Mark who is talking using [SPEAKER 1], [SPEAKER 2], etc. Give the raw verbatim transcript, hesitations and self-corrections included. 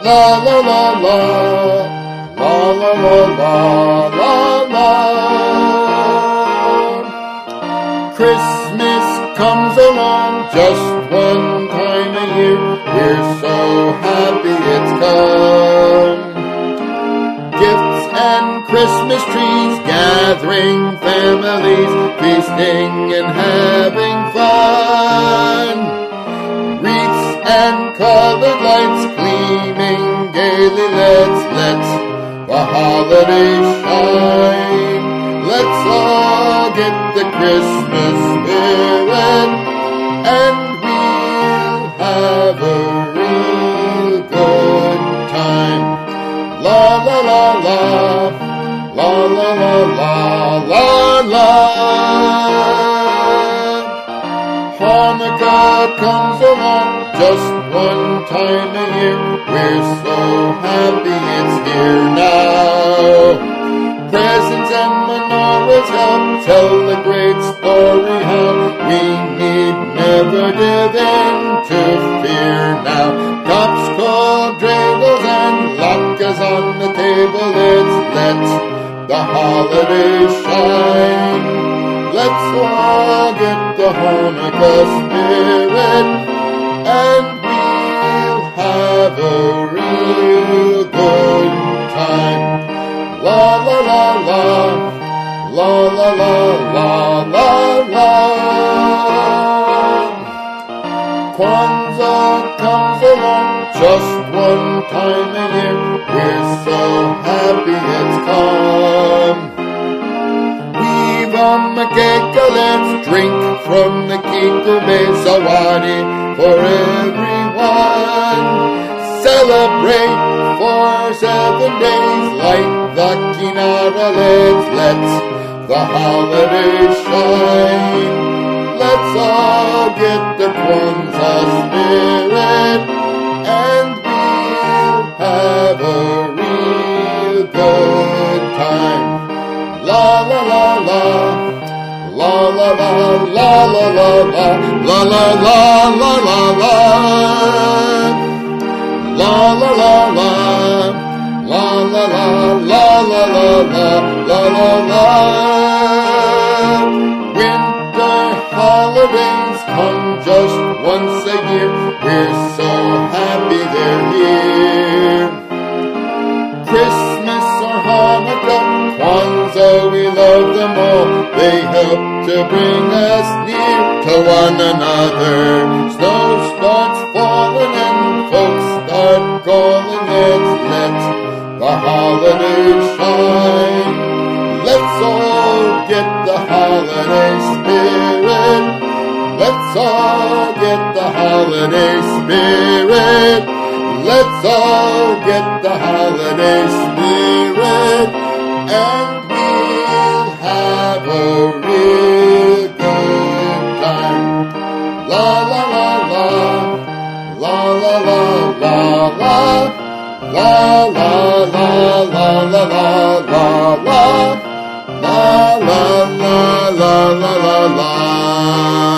[SPEAKER 1] La la la la, la la la la, la la. Christmas comes along just one time a year. We're so happy it's come. Gifts and Christmas trees, gathering families, feasting and having fun. Wreaths and colored lights gleaming gaily, let's let the holidays shine. Let's all get the Christmas spirit, and we'll have a real good time. La la la la, la la la la, la la. Hanukkah comes along just one time a year. We're so happy it's here now. Presents and menorahs help tell the great story how we need never give in to fear now. Tops, cauldrons, and latkes on the table. Let's let the holidays shine. Let's all get the Hanukkah spirit, and we'll have a real good time. La la la la, la la la la la la. Kwanzaa comes along just one time a year. We're so happy it's come. We've a makeka, let's drink from the kikube zawadi for everyone. Celebrate for seven days like the Kinara. Let's let the holidays shine. Let's all get the Kwanzaa spirit, and we'll have a real good time. La la la la, la la la la la la la, la la la la la la. La la la la, la la la la la la la, la la la. Winter holidays come just once a year. We're so happy they're here. Christmas or Hanukkah, Kwanzaa, we love them all. They help to bring us near to one another. Snow starts falling and folks start calling. Let's let the holidays shine. Let's all get the holiday spirit. Let's all get the holiday spirit. Let's all get the holiday spirit, and we'll have a real good time. La la la la, la la la la la, la la la la la la la la, la la la la la la la.